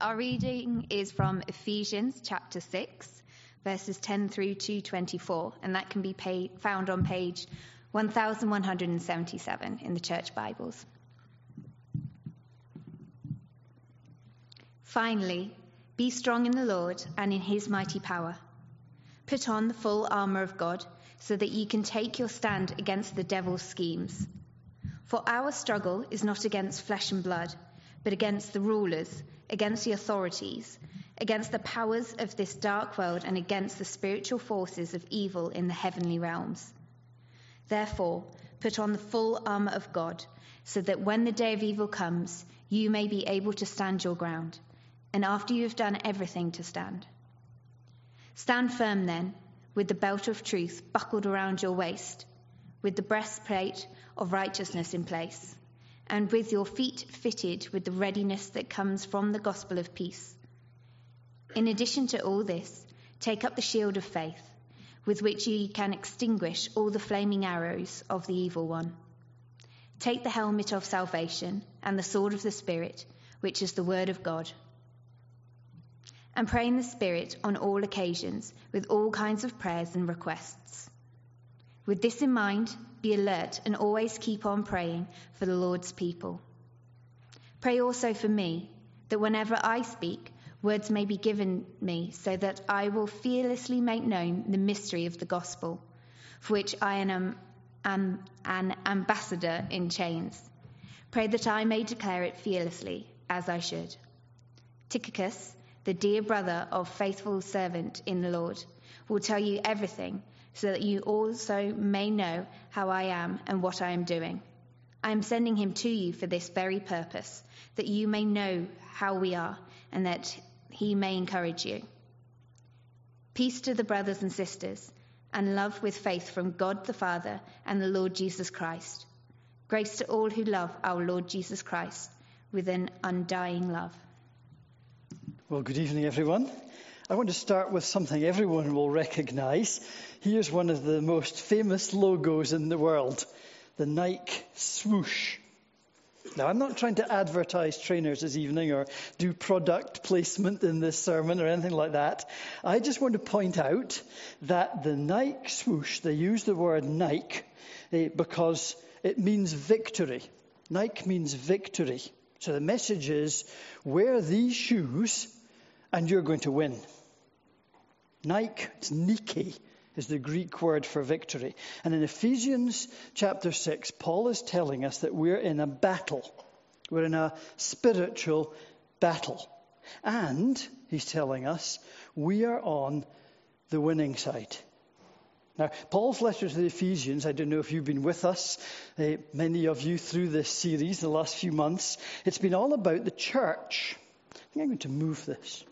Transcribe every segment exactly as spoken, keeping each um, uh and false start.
Our reading is from Ephesians chapter six, verses ten through to twenty-four, and that can be paid, found on page one thousand one hundred seventy-seven in the Church Bibles. Finally, be strong in the Lord and in his mighty power. Put on the full armour of God so that you can take your stand against the devil's schemes. For our struggle is not against flesh and blood, but against the rulers, against the authorities, against the powers of this dark world, and against the spiritual forces of evil in the heavenly realms. Therefore, put on the full armour of God, so that when the day of evil comes, you may be able to stand your ground, and after you have done everything, to stand. Stand firm then, with the belt of truth buckled around your waist, with the breastplate of righteousness in place, and with your feet fitted with the readiness that comes from the gospel of peace. In addition to all this, take up the shield of faith, with which you can extinguish all the flaming arrows of the evil one. Take the helmet of salvation and the sword of the Spirit, which is the word of God. And pray in the Spirit on all occasions, with all kinds of prayers and requests. With this in mind, be alert and always keep on praying for the Lord's people. Pray also for me, that whenever I speak, words may be given me, so that I will fearlessly make known the mystery of the gospel, for which I am an, an ambassador in chains. Pray that I may declare it fearlessly, as I should. Tychicus, the dear brother of faithful servant in the Lord, will tell you everything, so that you also may know how I am and what I am doing. I am sending him to you for this very purpose, that you may know how we are, and that he may encourage you. Peace to the brothers and sisters, and love with faith from God the Father and the Lord Jesus Christ. Grace to all who love our Lord Jesus Christ with an undying love. Well, good evening, everyone. I want to start with something everyone will recognise. Here's one of the most famous logos in the world, the Nike swoosh. Now, I'm not trying to advertise trainers this evening or do product placement in this sermon or anything like that. I just want to point out that the Nike swoosh, they use the word Nike eh, because it means victory. Nike means victory. So the message is, wear these shoes and you're going to win. Nike, it's Nike, is the Greek word for victory. And in Ephesians chapter six, Paul is telling us that we're in a battle. We're in a spiritual battle. And he's telling us we are on the winning side. Now, Paul's letter to the Ephesians, I don't know if you've been with us, uh, many of you through this series the last few months, it's been all about the church. I think I'm going to move this.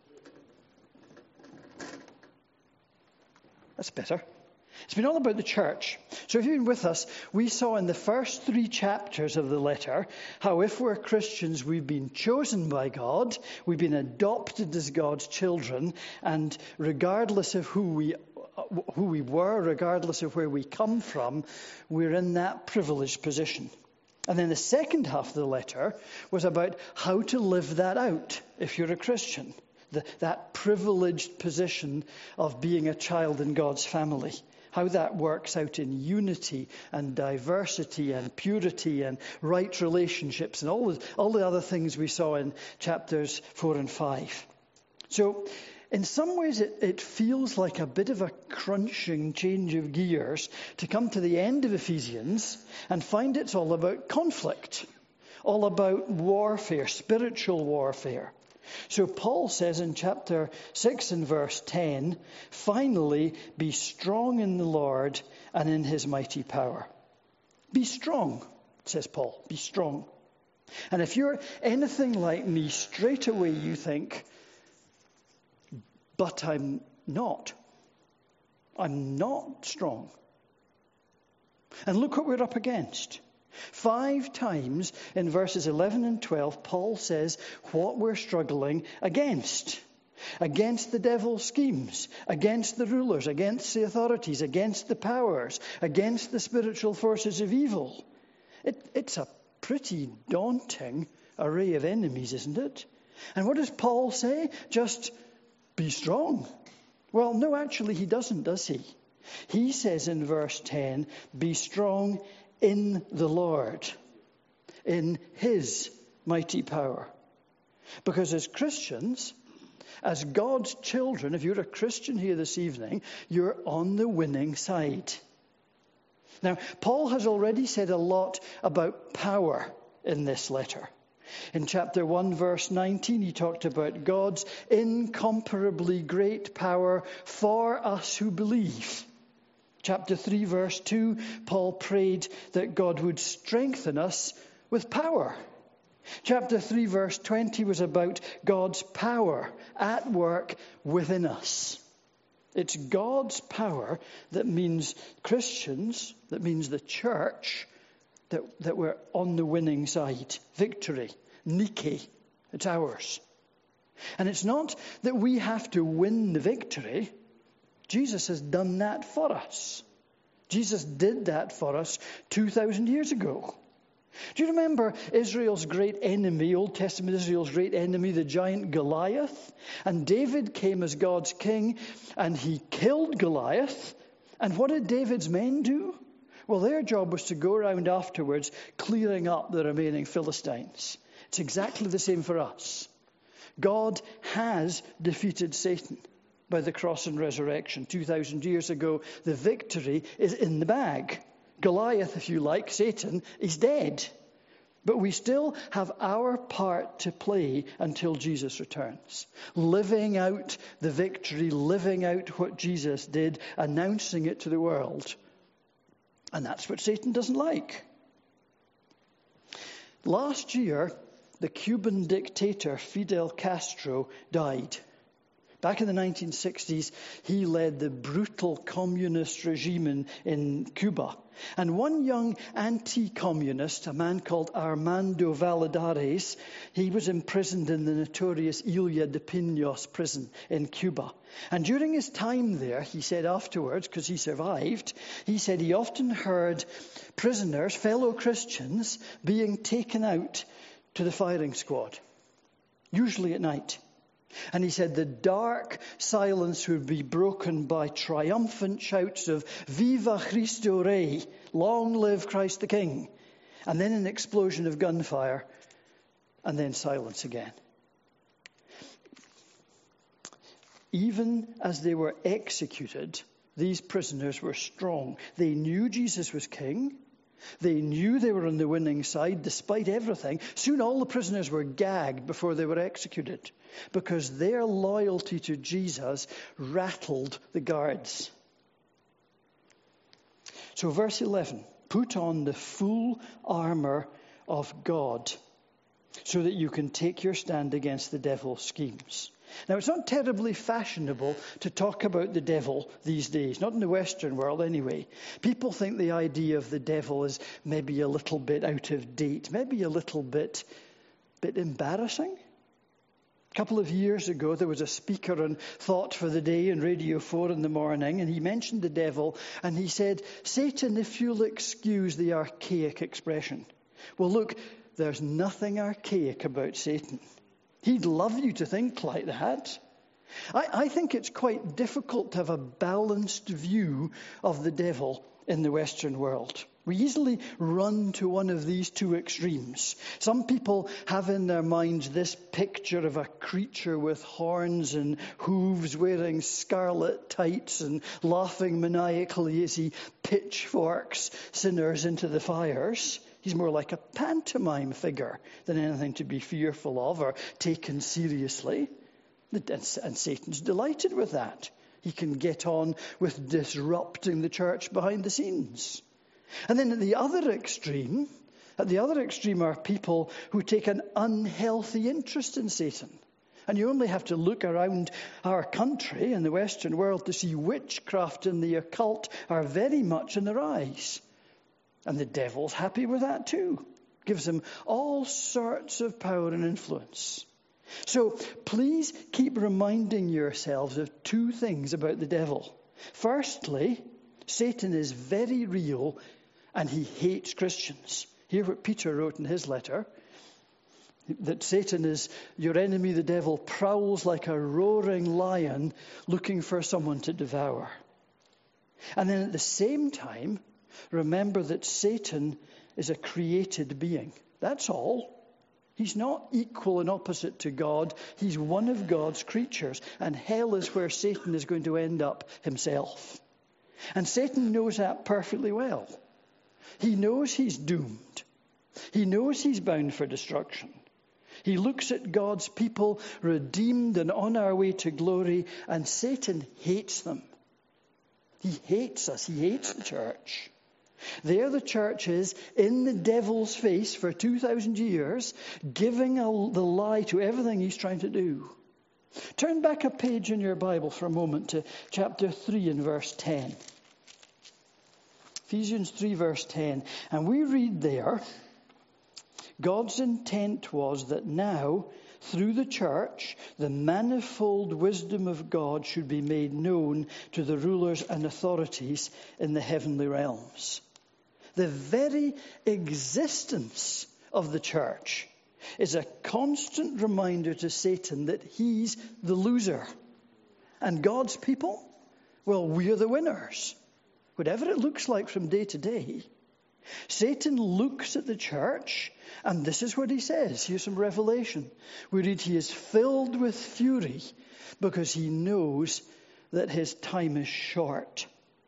That's better. It's been all about the church. So if you've been with us, we saw in the first three chapters of the letter how if we're Christians, we've been chosen by God, we've been adopted as God's children, and regardless of who we who we were, regardless of where we come from, we're in that privileged position. And then the second half of the letter was about how to live that out if you're a Christian. The, that privileged position of being a child in God's family. How that works out in unity and diversity and purity and right relationships and all the, all the other things we saw in chapters four and five. So in some ways it, it feels like a bit of a crunching change of gears to come to the end of Ephesians and find it's all about conflict, all about warfare, spiritual warfare. So Paul says in chapter six and verse ten, finally, be strong in the Lord and in his mighty power. Be strong, says Paul, be strong. And if you're anything like me, straight away you think, but I'm not. I'm not strong. And look what we're up against. Five times in verses eleven and twelve, Paul says what we're struggling against. Against the devil's schemes, against the rulers, against the authorities, against the powers, against the spiritual forces of evil. It, it's a pretty daunting array of enemies, isn't it? And what does Paul say? Just be strong. Well, no, actually he doesn't, does he? He says in verse ten, be strong in the Lord, in his mighty power. Because as Christians, as God's children, if you're a Christian here this evening, you're on the winning side. Now, Paul has already said a lot about power in this letter. In chapter one, verse nineteen, he talked about God's incomparably great power for us who believe. Chapter three, verse two, Paul prayed that God would strengthen us with power. Chapter three, verse twenty was about God's power at work within us. It's God's power that means Christians, that means the church, that, that we're on the winning side. Victory, Nike, it's ours. And it's not that we have to win the victory. Jesus has done that for us. Jesus did that for us two thousand years ago. Do you remember Israel's great enemy, Old Testament Israel's great enemy, the giant Goliath? And David came as God's king and he killed Goliath. And what did David's men do? Well, their job was to go around afterwards clearing up the remaining Philistines. It's exactly the same for us. God has defeated Satan by the cross and resurrection. two thousand years ago, the victory is in the bag. Goliath, if you like, Satan, is dead. But we still have our part to play until Jesus returns. Living out the victory, living out what Jesus did, announcing it to the world. And that's what Satan doesn't like. Last year, the Cuban dictator Fidel Castro died. Back in the nineteen sixties, he led the brutal communist regime in, in Cuba. And one young anti-communist, a man called Armando Valladares, he was imprisoned in the notorious Ilya de Pinos prison in Cuba. And during his time there, he said afterwards, because he survived, he said he often heard prisoners, fellow Christians, being taken out to the firing squad, usually at night. And he said the dark silence would be broken by triumphant shouts of Viva Cristo Rey, long live Christ the King. And then an explosion of gunfire, and then silence again. Even as they were executed, these prisoners were strong. They knew Jesus was king. They knew they were on the winning side despite everything. Soon all the prisoners were gagged before they were executed because their loyalty to Jesus rattled the guards. So verse eleven, put on the full armor of God so that you can take your stand against the devil's schemes. Now, it's not terribly fashionable to talk about the devil these days, not in the Western world anyway. People think the idea of the devil is maybe a little bit out of date, maybe a little bit, bit embarrassing. A couple of years ago, there was a speaker on Thought for the Day on Radio four in the morning, and he mentioned the devil, and he said, Satan, if you'll excuse the archaic expression. Well, look, there's nothing archaic about Satan. He'd love you to think like that. I, I think it's quite difficult to have a balanced view of the devil in the Western world. We easily run to one of these two extremes. Some people have in their minds this picture of a creature with horns and hooves wearing scarlet tights and laughing maniacally as he pitchforks sinners into the fires. He's more like a pantomime figure than anything to be fearful of or taken seriously. And Satan's delighted with that. He can get on with disrupting the church behind the scenes. And then at the other extreme, at the other extreme are people who take an unhealthy interest in Satan. And you only have to look around our country and the Western world to see witchcraft and the occult are very much in the rise. And the devil's happy with that too. Gives him all sorts of power and influence. So please keep reminding yourselves of two things about the devil. Firstly, Satan is very real and he hates Christians. Hear what Peter wrote in his letter. That Satan is your enemy, the devil, prowls like a roaring lion looking for someone to devour. And then at the same time, remember that Satan is a created being. That's all. He's not equal and opposite to God. He's one of God's creatures. And hell is where Satan is going to end up himself. And Satan knows that perfectly well. He knows he's doomed. He knows he's bound for destruction. He looks at God's people, redeemed and on our way to glory, and Satan hates them. He hates us. He hates the church. There the church is in the devil's face for two thousand years, giving a, the lie to everything he's trying to do. Turn back a page in your Bible for a moment to chapter three and verse ten. Ephesians three verse ten. And we read there, God's intent was that now, through the church, the manifold wisdom of God should be made known to the rulers and authorities in the heavenly realms. The very existence of the church is a constant reminder to Satan that he's the loser. And God's people, well, we're the winners. Whatever it looks like from day to day. Satan looks at the church, and this is what he says. Here's some revelation. We read, he is filled with fury because he knows that his time is short.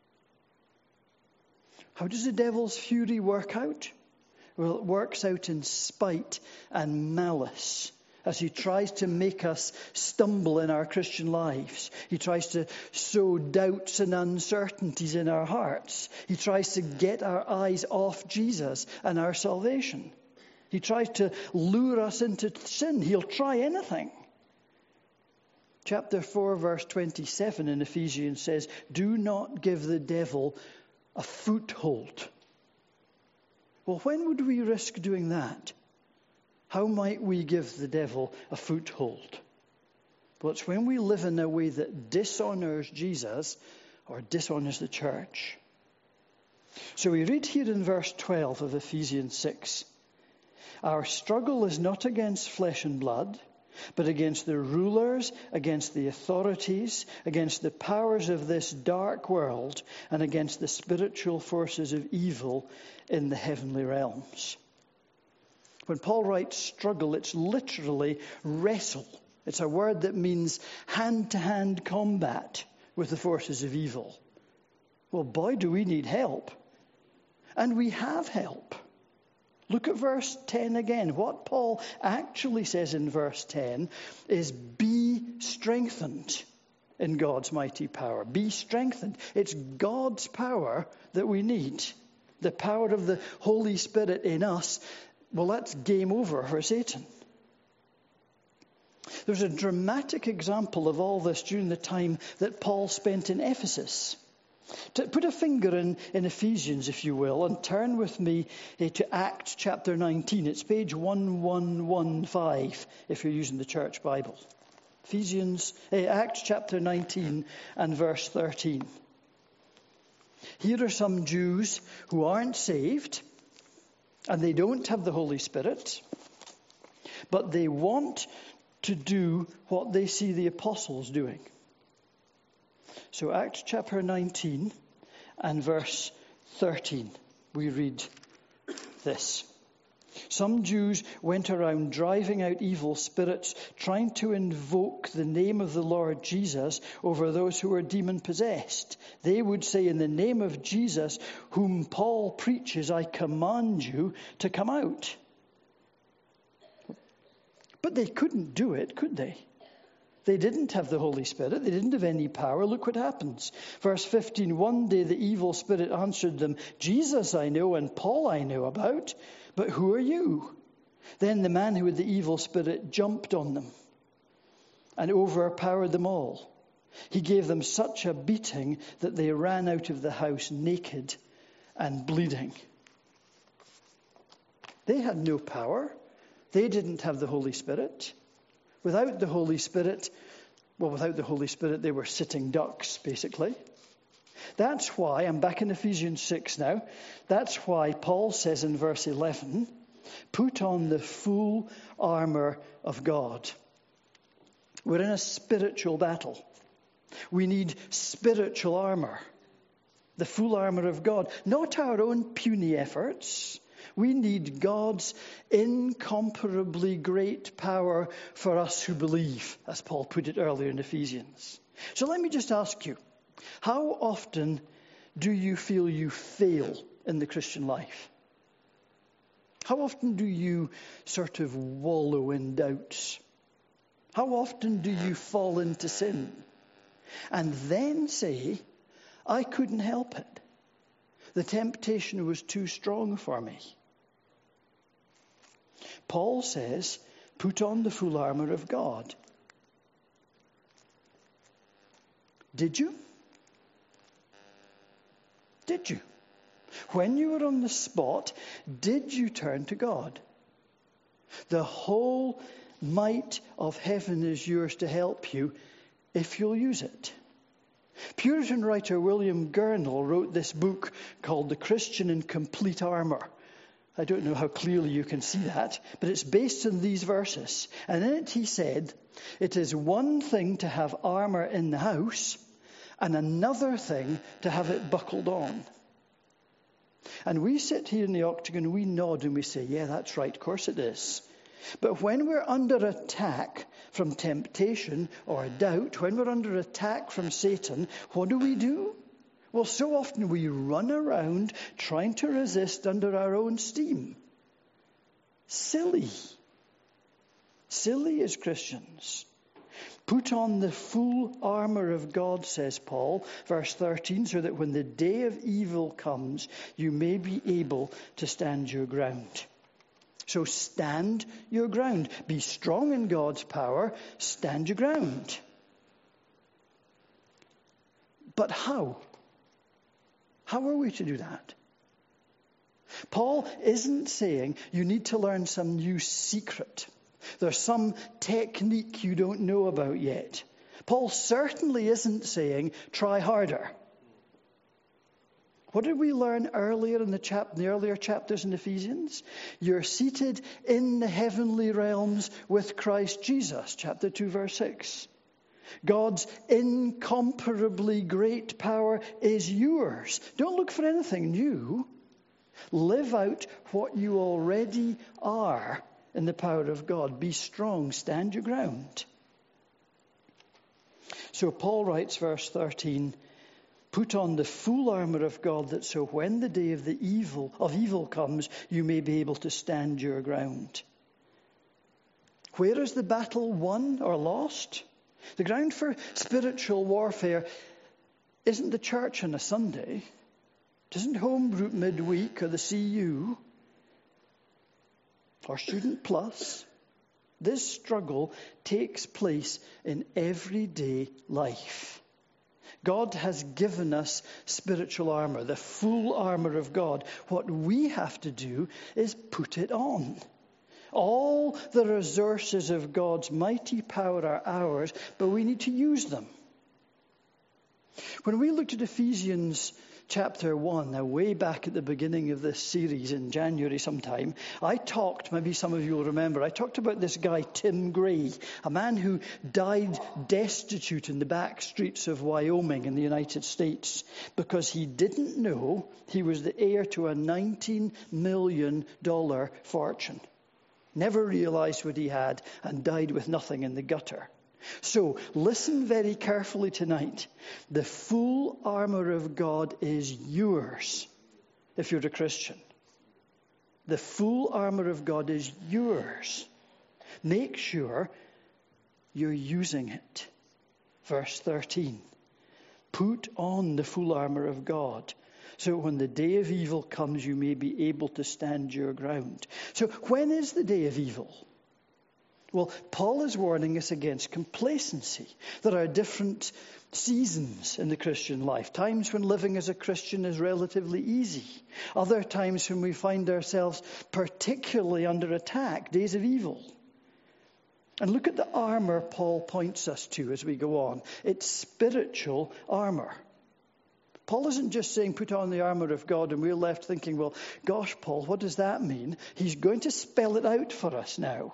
How does the devil's fury work out? Well, it works out in spite and malice as he tries to make us stumble in our Christian lives. He tries to sow doubts and uncertainties in our hearts. He tries to get our eyes off Jesus and our salvation. He tries to lure us into sin. He'll try anything. Chapter four, verse twenty-seven in Ephesians says, do not give the devil a foothold. Well, when would we risk doing that? How might we give the devil a foothold? Well, it's when we live in a way that dishonors Jesus or dishonors the church. So we read here in verse twelve of Ephesians six, our struggle is not against flesh and blood, but against the rulers, against the authorities, against the powers of this dark world, and against the spiritual forces of evil in the heavenly realms. When Paul writes struggle, it's literally wrestle. It's a word that means hand-to-hand combat with the forces of evil. Well, boy, do we need help. And we have help. Look at verse ten again. What Paul actually says in verse ten is be strengthened in God's mighty power. Be strengthened. It's God's power that we need. The power of the Holy Spirit in us. Well, that's game over for Satan. There's a dramatic example of all this during the time that Paul spent in Ephesus. To put a finger in, in Ephesians, if you will, and turn with me uh, to Acts chapter nineteen. It's page one one one five if you're using the church Bible. Ephesians, uh, Acts chapter nineteen and verse thirteen. Here are some Jews who aren't saved, and they don't have the Holy Spirit, but they want to do what they see the apostles doing. So Acts chapter nineteen and verse thirteen, we read this. Some Jews went around driving out evil spirits, trying to invoke the name of the Lord Jesus over those who were demon-possessed. They would say, in the name of Jesus, whom Paul preaches, I command you to come out. But they couldn't do it, could they? They didn't have the Holy Spirit. They didn't have any power. Look what happens. Verse fifteen, one day the evil spirit answered them, Jesus I know and Paul I know about, but who are you? Then the man who had the evil spirit jumped on them and overpowered them all. He gave them such a beating that they ran out of the house naked and bleeding. They had no power. They didn't have the Holy Spirit. Without the Holy Spirit, well, without the Holy Spirit, they were sitting ducks, basically. That's why, I'm back in Ephesians six now, that's why Paul says in verse eleven, Put on the full armor of God. We're in a spiritual battle. We need spiritual armor. The full armor of God, not our own puny efforts. We need God's incomparably great power for us who believe, as Paul put it earlier in Ephesians. So let me just ask you, how often do you feel you fail in the Christian life? How often do you sort of wallow in doubts? How often do you fall into sin and then say, I couldn't help it. The temptation was too strong for me. Paul says, put on the full armor of God. Did you? Did you? When you were on the spot, did you turn to God? The whole might of heaven is yours to help you if you'll use it. Puritan writer William Gurnall wrote this book called The Christian in Complete Armor. I don't know how clearly you can see that, but it's based on these verses. And in it he said, it is one thing to have armor in the house and another thing to have it buckled on. And we sit here in the octagon, we nod and we say, yeah, that's right, of course it is. But when we're under attack from temptation or doubt, when we're under attack from Satan, what do we do? Well, so often we run around trying to resist under our own steam. Silly. Silly as Christians. Put on the full armor of God, says Paul, verse thirteen, so that when the day of evil comes, you may be able to stand your ground. So stand your ground. Be strong in God's power. Stand your ground. But how? How are we to do that? Paul isn't saying you need to learn some new secret. There's some technique you don't know about yet. Paul certainly isn't saying try harder. What did we learn earlier in the, chap- in the earlier chapters in Ephesians? You're seated in the heavenly realms with Christ Jesus, chapter two, verse six. God's incomparably great power is yours. Don't look for anything new. Live out what you already are in the power of God. Be strong. Stand your ground. So Paul writes, verse thirteen, put on the full armor of God, that so when the day of the evil of evil comes, you may be able to stand your ground. Where is the battle won or lost? The ground for spiritual warfare isn't the church on a Sunday. It isn't home group midweek or the C U or Student Plus. This struggle takes place in everyday life. God has given us spiritual armor, the full armor of God. What we have to do is put it on. All the resources of God's mighty power are ours, but we need to use them. When we looked at Ephesians chapter one, now way back at the beginning of this series in January sometime, I talked, maybe some of you will remember, I talked about this guy Tim Gray, a man who died destitute in the back streets of Wyoming in the United States because he didn't know he was the heir to a nineteen million dollars fortune. Never realized what he had and died with nothing in the gutter. So listen very carefully tonight. The full armor of God is yours if you're a Christian. The full armor of God is yours. Make sure you're using it. Verse thirteen. Put on the full armor of God, so when the day of evil comes, you may be able to stand your ground. So when is the day of evil? Well, Paul is warning us against complacency. There are different seasons in the Christian life. Times when living as a Christian is relatively easy. Other times when we find ourselves particularly under attack, days of evil. And look at the armor Paul points us to as we go on. It's spiritual armor. Paul isn't just saying put on the armour of God and we're left thinking, well, gosh, Paul, what does that mean? He's going to spell it out for us now.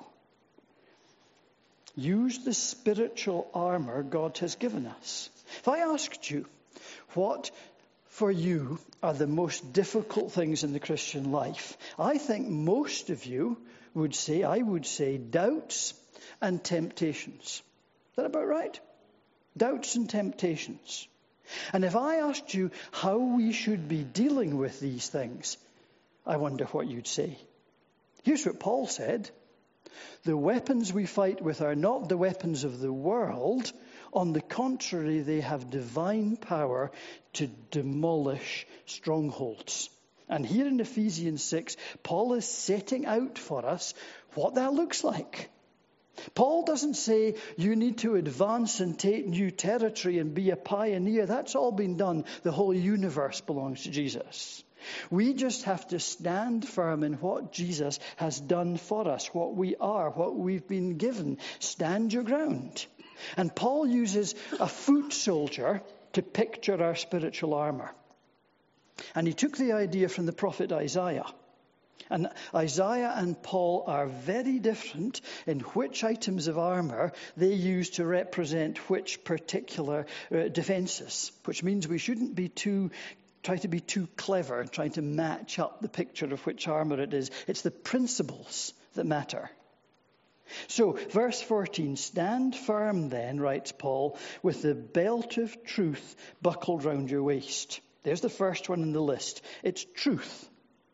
Use the spiritual armour God has given us. If I asked you, what for you are the most difficult things in the Christian life? I think most of you would say, I would say doubts and temptations. Is that about right? Doubts and temptations. And if I asked you how we should be dealing with these things, I wonder what you'd say. Here's what Paul said. The weapons we fight with are not the weapons of the world. On the contrary, they have divine power to demolish strongholds. And here in Ephesians six, Paul is setting out for us what that looks like. Paul doesn't say you need to advance and take new territory and be a pioneer. That's all been done. The whole universe belongs to Jesus. We just have to stand firm in what Jesus has done for us, what we are, what we've been given. Stand your ground. And Paul uses a foot soldier to picture our spiritual armour. And he took the idea from the prophet Isaiah. And Isaiah and Paul are very different in which items of armour they use to represent which particular uh, defences, which means we shouldn't be too try to be too clever in trying to match up the picture of which armour it is. It's the principles that matter. So, verse fourteen, stand firm then, writes Paul, with the belt of truth buckled round your waist. There's the first one in the list. It's truth.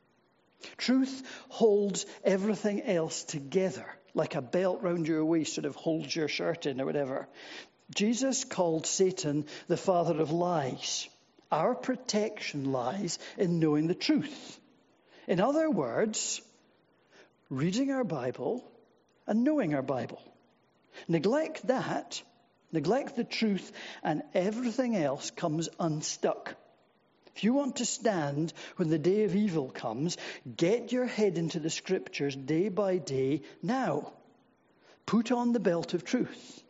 Truth holds everything else together, like a belt round your waist sort of holds your shirt in or whatever. Jesus called Satan the father of lies. Our protection lies in knowing the truth. In other words, reading our Bible and knowing our Bible. Neglect that, neglect the truth, and everything else comes unstuck. If you want to stand when the day of evil comes, get your head into the scriptures day by day now. Put on the belt of truth.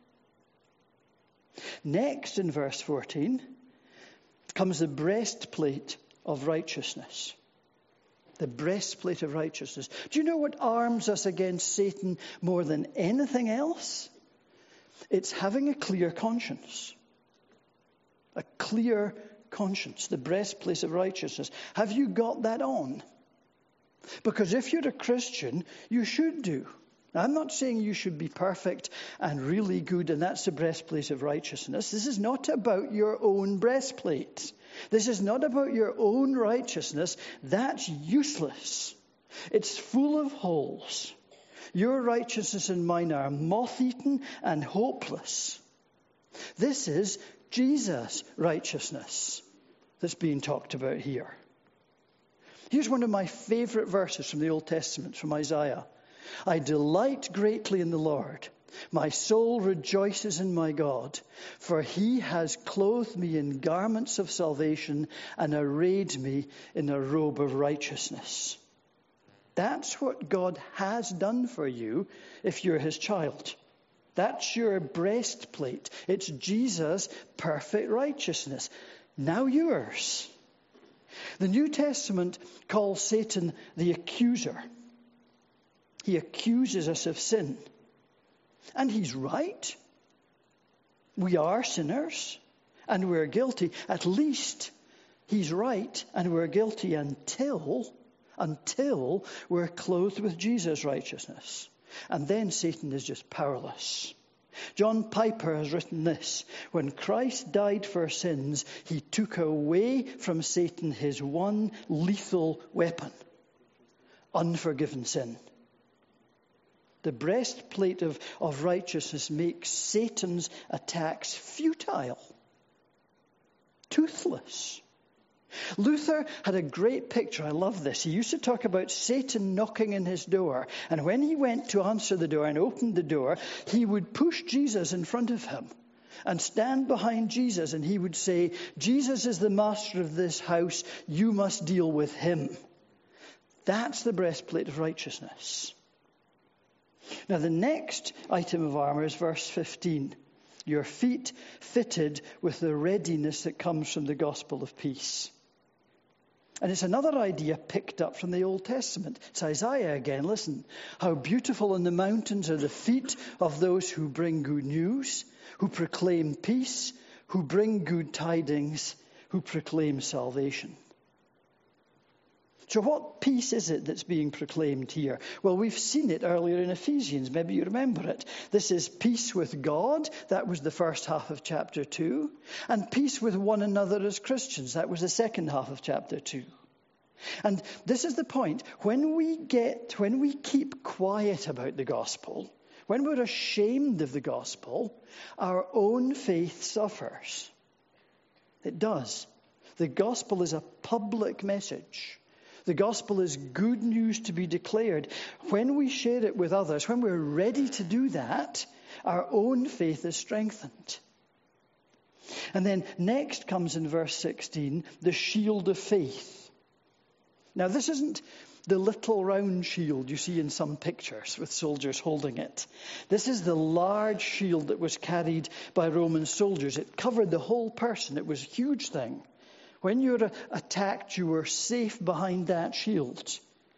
Next, in verse fourteen, comes the breastplate of righteousness. The breastplate of righteousness. Do you know what arms us against Satan more than anything else? It's having a clear conscience. A clear conscience. The breastplate of righteousness. Have you got that on? Because if you're a Christian, you should do. I'm not saying you should be perfect and really good, and that's the breastplate of righteousness. This is not about your own breastplate. This is not about your own righteousness. That's useless. It's full of holes. Your righteousness and mine are moth-eaten and hopeless. This is Jesus' righteousness that's being talked about here. Here's one of my favorite verses from the Old Testament, from Isaiah. I delight greatly in the Lord. My soul rejoices in my God, for he has clothed me in garments of salvation and arrayed me in a robe of righteousness. That's what God has done for you if you're his child. That's your breastplate. It's Jesus' perfect righteousness. Now yours. The New Testament calls Satan the accuser. He accuses us of sin. And he's right. We are sinners and we're guilty. At least he's right and we're guilty until, until we're clothed with Jesus' righteousness. And then Satan is just powerless. John Piper has written this. When Christ died for sins, he took away from Satan his one lethal weapon, unforgiven sin. The breastplate of, of righteousness makes Satan's attacks futile, toothless. Luther had a great picture. I love this. He used to talk about Satan knocking in his door. And when he went to answer the door and opened the door, he would push Jesus in front of him and stand behind Jesus. And he would say, Jesus is the master of this house. You must deal with him. That's the breastplate of righteousness. Now, the next item of armour is verse fifteen. Your feet fitted with the readiness that comes from the gospel of peace. And it's another idea picked up from the Old Testament. It's Isaiah again. Listen, how beautiful in the mountains are the feet of those who bring good news, who proclaim peace, who bring good tidings, who proclaim salvation. So what peace is it that's being proclaimed here? Well, we've seen it earlier in Ephesians. Maybe you remember it. This is peace with God. That was the first half of chapter two. And peace with one another as Christians. That was the second half of chapter two. And this is the point. When we get, when we keep quiet about the gospel, when we're ashamed of the gospel, our own faith suffers. It does. The gospel is a public message. The gospel is good news to be declared. When we share it with others, when we're ready to do that, our own faith is strengthened. And then next comes in verse sixteen, the shield of faith. Now this isn't the little round shield you see in some pictures with soldiers holding it. This is the large shield that was carried by Roman soldiers. It covered the whole person. It was a huge thing. When you were attacked, you were safe behind that shield.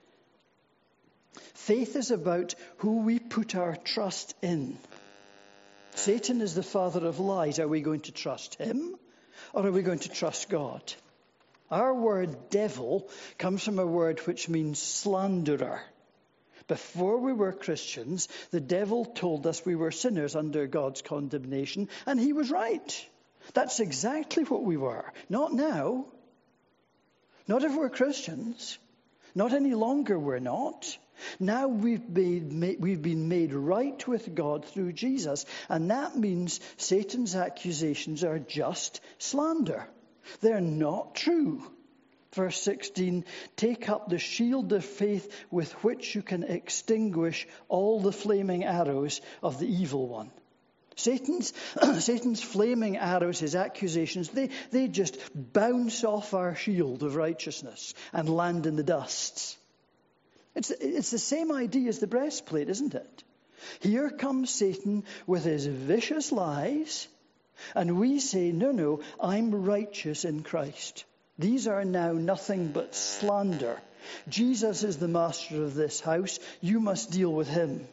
Faith is about who we put our trust in. Satan is the father of lies. Are we going to trust him or are we going to trust God? Our word devil comes from a word which means slanderer. Before we were Christians, the devil told us we were sinners under God's condemnation, and he was right. That's exactly what we were. Not now. Not if we're Christians. Not any longer we're not. Now we've been, we've been made right with God through Jesus. And that means Satan's accusations are just slander. They're not true. Verse sixteen, take up the shield of faith with which you can extinguish all the flaming arrows of the evil one. Satan's, Satan's flaming arrows, his accusations, they, they just bounce off our shield of righteousness and land in the dust. It's, it's the same idea as the breastplate, isn't it? Here comes Satan with his vicious lies, and we say, no, no, I'm righteous in Christ. These are now nothing but slander. Jesus is the master of this house. You must deal with him.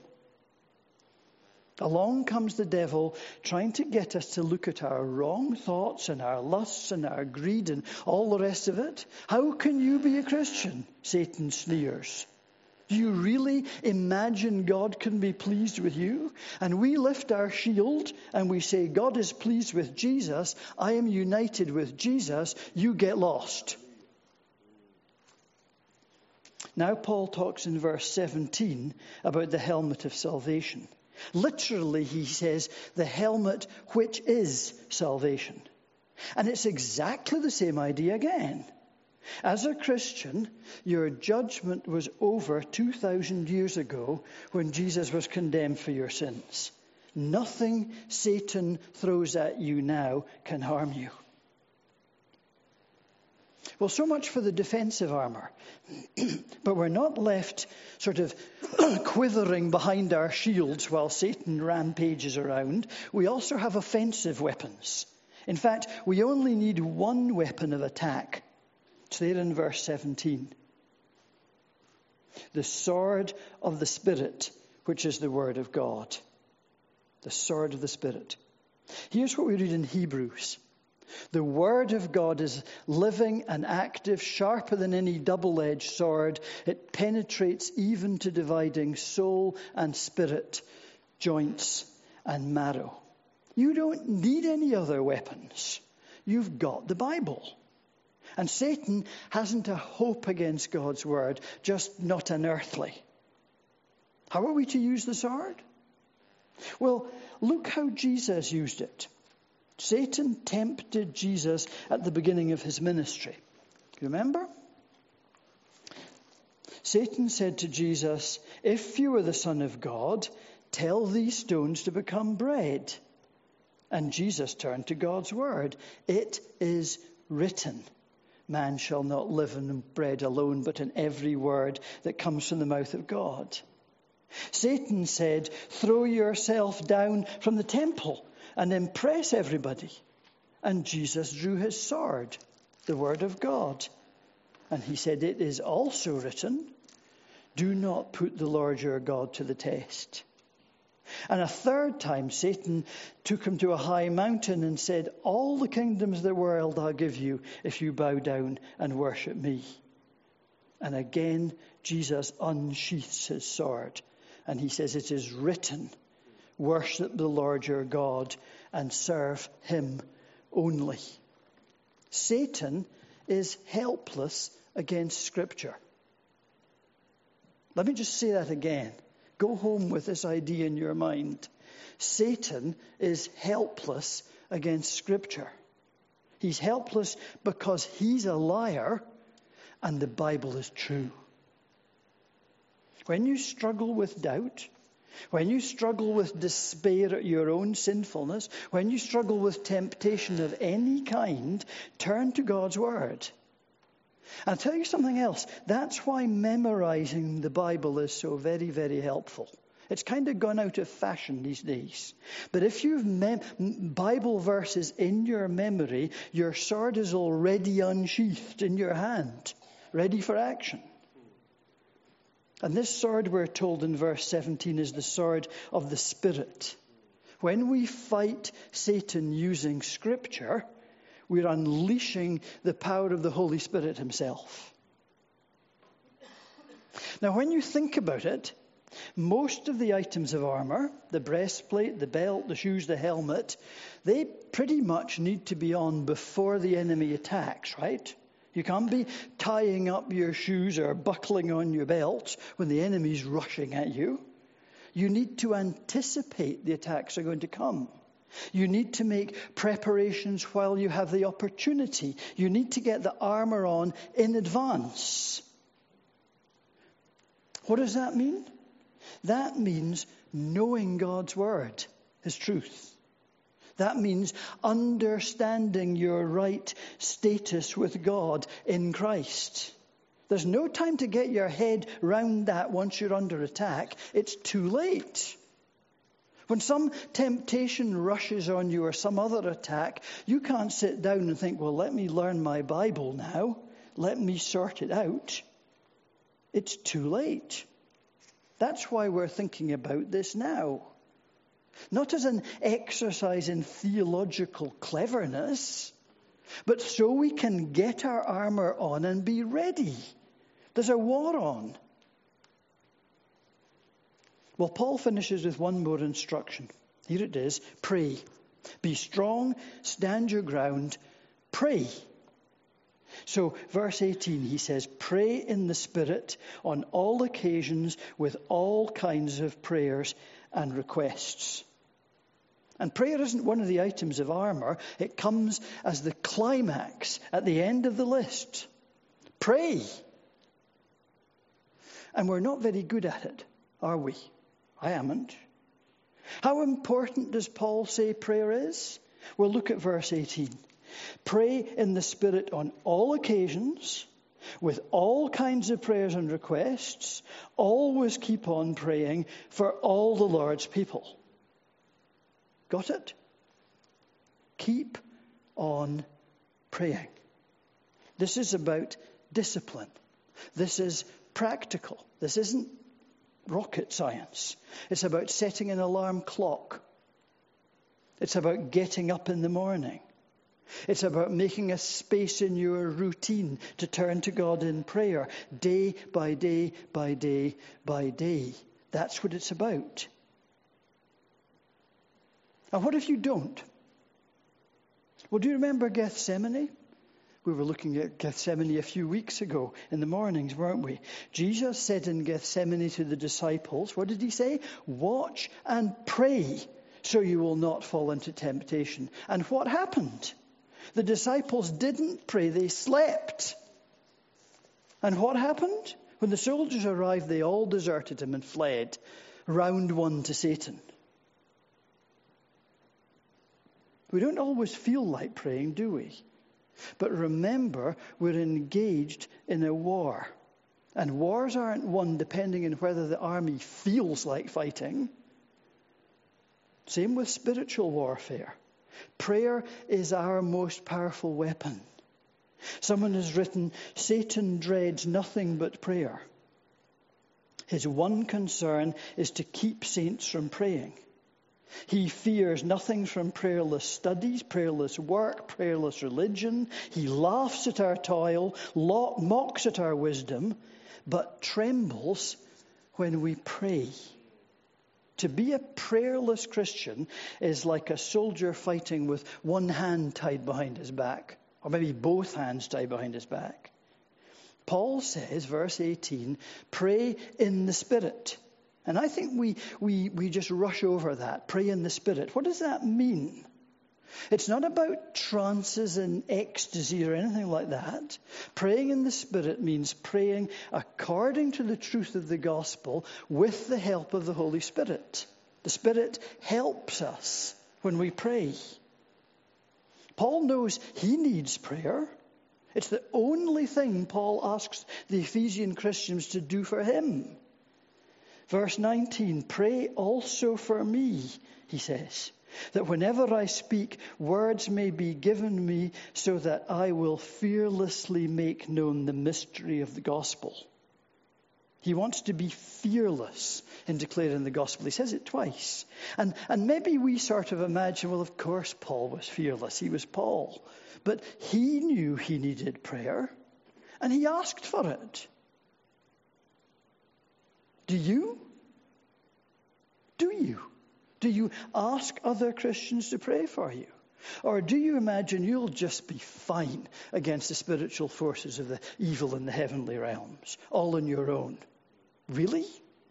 Along comes the devil trying to get us to look at our wrong thoughts and our lusts and our greed and all the rest of it. How can you be a Christian? Satan sneers. Do you really imagine God can be pleased with you? And we lift our shield and we say, God is pleased with Jesus. I am united with Jesus. You get lost. Now Paul talks in verse seventeen about the helmet of salvation. Literally, he says, the helmet which is salvation. And it's exactly the same idea again. As a Christian, your judgment was over two thousand years ago when Jesus was condemned for your sins. Nothing Satan throws at you now can harm you. Well, so much for the defensive armour. But we're not left sort of quivering behind our shields while Satan rampages around. We also have offensive weapons. In fact, we only need one weapon of attack. It's there in verse seventeen. The sword of the Spirit, which is the word of God. The sword of the Spirit. Here's what we read in Hebrews. The word of God is living and active, sharper than any double-edged sword. It penetrates even to dividing soul and spirit, joints and marrow. You don't need any other weapons. You've got the Bible. And Satan hasn't a hope against God's word, just not an earthly. How are we to use the sword? Well, look how Jesus used it. Satan tempted Jesus at the beginning of his ministry. Remember? Satan said to Jesus, if you are the Son of God, tell these stones to become bread. And Jesus turned to God's word. It is written, man shall not live on bread alone, but in every word that comes from the mouth of God. Satan said, throw yourself down from the temple. and impress everybody. And Jesus drew his sword, the word of God. And he said, it is also written, do not put the Lord your God to the test. And a third time Satan took him to a high mountain and said, all the kingdoms of the world I'll give you if you bow down and worship me. And again Jesus unsheaths his sword and he says, it is written, worship the Lord your God and serve him only. Satan is helpless against Scripture. Let me just say that again. Go home with this idea in your mind. Satan is helpless against Scripture. He's helpless because he's a liar and the Bible is true. When you struggle with doubt, when you struggle with despair at your own sinfulness, when you struggle with temptation of any kind, turn to God's Word. I'll tell you something else. That's why memorizing the Bible is so very, very helpful. It's kind of gone out of fashion these days. But if you've mem- Bible verses in your memory, your sword is already unsheathed in your hand, ready for action. And this sword, we're told in verse seventeen, is the sword of the Spirit. When we fight Satan using Scripture, we're unleashing the power of the Holy Spirit himself. Now, when you think about it, most of the items of armor, the breastplate, the belt, the shoes, the helmet, they pretty much need to be on before the enemy attacks, right? You can't be tying up your shoes or buckling on your belt when the enemy's rushing at you. You need to anticipate the attacks are going to come. You need to make preparations while you have the opportunity. You need to get the armor on in advance. What does that mean? That means knowing God's word, his truth. That means understanding your right status with God in Christ. There's no time to get your head round that once you're under attack. It's too late. When some temptation rushes on you or some other attack, you can't sit down and think, well, let me learn my Bible now. Let me sort it out. It's too late. That's why we're thinking about this now. Not as an exercise in theological cleverness, but so we can get our armor on and be ready. There's a war on. Well, Paul finishes with one more instruction. Here it is. Pray. Be strong, stand your ground, pray. So, verse eighteen, he says, pray in the Spirit on all occasions with all kinds of prayers and requests. And prayer isn't one of the items of armor. It comes as the climax at the end of the list. Pray. And we're not very good at it, are we? I amn't. How important does Paul say prayer is? Well, look at verse eighteen. Pray in the Spirit on all occasions, with all kinds of prayers and requests. Always keep on praying for all the Lord's people. Got it? Keep on praying. This is about discipline. This is practical. This isn't rocket science. It's about setting an alarm clock. It's about getting up in the morning. It's about making a space in your routine to turn to God in prayer, day by day by day by day. That's what it's about. And what if you don't? Well, do you remember Gethsemane? We were looking at Gethsemane a few weeks ago in the mornings, weren't we? Jesus said in Gethsemane to the disciples, what did he say? Watch and pray so you will not fall into temptation. And what happened? The disciples didn't pray, they slept. And what happened? When the soldiers arrived, they all deserted him and fled. Round one to Satan. We don't always feel like praying, do we? But remember, we're engaged in a war. And wars aren't won depending on whether the army feels like fighting. Same with spiritual warfare. Prayer is our most powerful weapon. Someone has written, Satan dreads nothing but prayer. His one concern is to keep saints from praying. He fears nothing from prayerless studies, prayerless work, prayerless religion. He laughs at our toil, mocks at our wisdom, but trembles when we pray. To be a prayerless Christian is like a soldier fighting with one hand tied behind his back, or maybe both hands tied behind his back. Paul says, verse eighteen, pray in the Spirit. And I think we, we, we just rush over that. Pray in the Spirit. What does that mean? It's not about trances and ecstasy or anything like that. Praying in the Spirit means praying according to the truth of the gospel with the help of the Holy Spirit. The Spirit helps us when we pray. Paul knows he needs prayer. It's the only thing Paul asks the Ephesian Christians to do for him. Verse nineteen, pray also for me, he says, that whenever I speak, words may be given me so that I will fearlessly make known the mystery of the gospel. He wants to be fearless in declaring the gospel. He says it twice. And, and maybe we sort of imagine, well, of course Paul was fearless. He was Paul. But he knew he needed prayer, and he asked for it. Do you? Do you? Do you ask other Christians to pray for you? Or do you imagine you'll just be fine against the spiritual forces of the evil in the heavenly realms, all on your own? Really?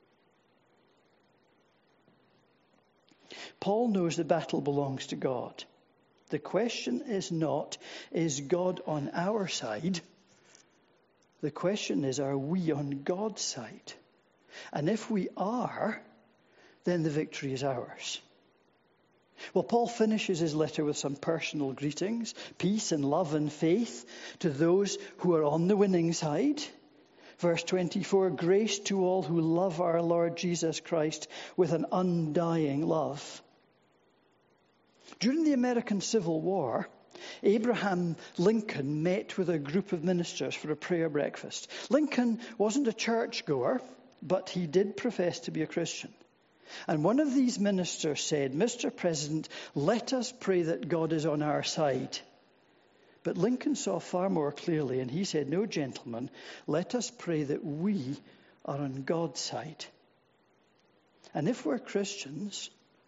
Paul knows the battle belongs to God. The question is not, is God on our side? The question is, are we on God's side? And if we are, then the victory is ours. Well, Paul finishes his letter with some personal greetings, peace and love and faith to those who are on the winning side. Verse twenty-four, grace to all who love our Lord Jesus Christ with an undying love. During the American Civil War, Abraham Lincoln met with a group of ministers for a prayer breakfast. Lincoln wasn't a churchgoer, but he did profess to be a Christian. And one of these ministers said, Mister President, let us pray that God is on our side. But Lincoln saw far more clearly, and he said, no, gentlemen, let us pray that we are on God's side. And if we're Christians,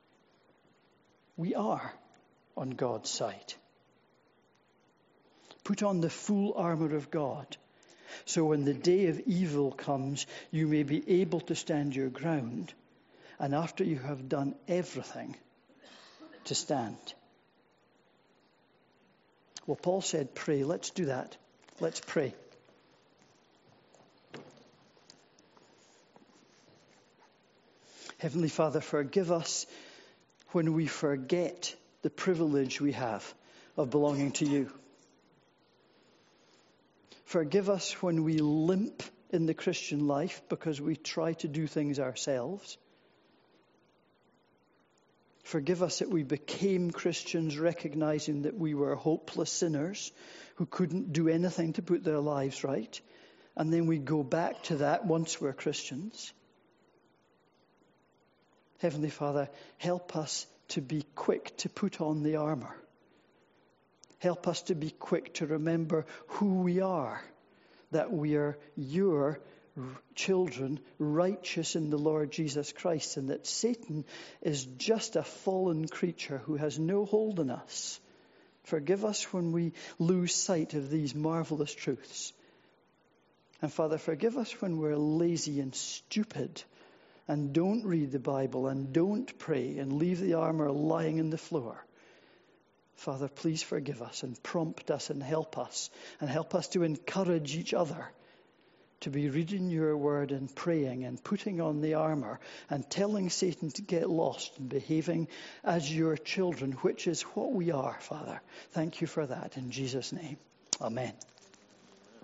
we are on God's side. Put on the full armour of God, so when the day of evil comes, you may be able to stand your ground, and after you have done everything, to stand. Well, Paul said, pray. Let's do that. Let's pray. Heavenly Father, forgive us when we forget the privilege we have of belonging to you. Forgive us when we limp in the Christian life because we try to do things ourselves. Forgive us that we became Christians recognizing that we were hopeless sinners who couldn't do anything to put their lives right. And then we go back to that once we're Christians. Heavenly Father, help us to be quick to put on the armour. Help us to be quick to remember who we are, that we are your children, righteous in the Lord Jesus Christ, and that Satan is just a fallen creature who has no hold on us. Forgive us when we lose sight of these marvelous truths. And Father, forgive us when we're lazy and stupid and don't read the Bible and don't pray and leave the armour lying on the floor. Father, please forgive us and prompt us and help us and help us to encourage each other to be reading your word and praying and putting on the armour and telling Satan to get lost and behaving as your children, which is what we are, Father. Thank you for that in Jesus' name. Amen.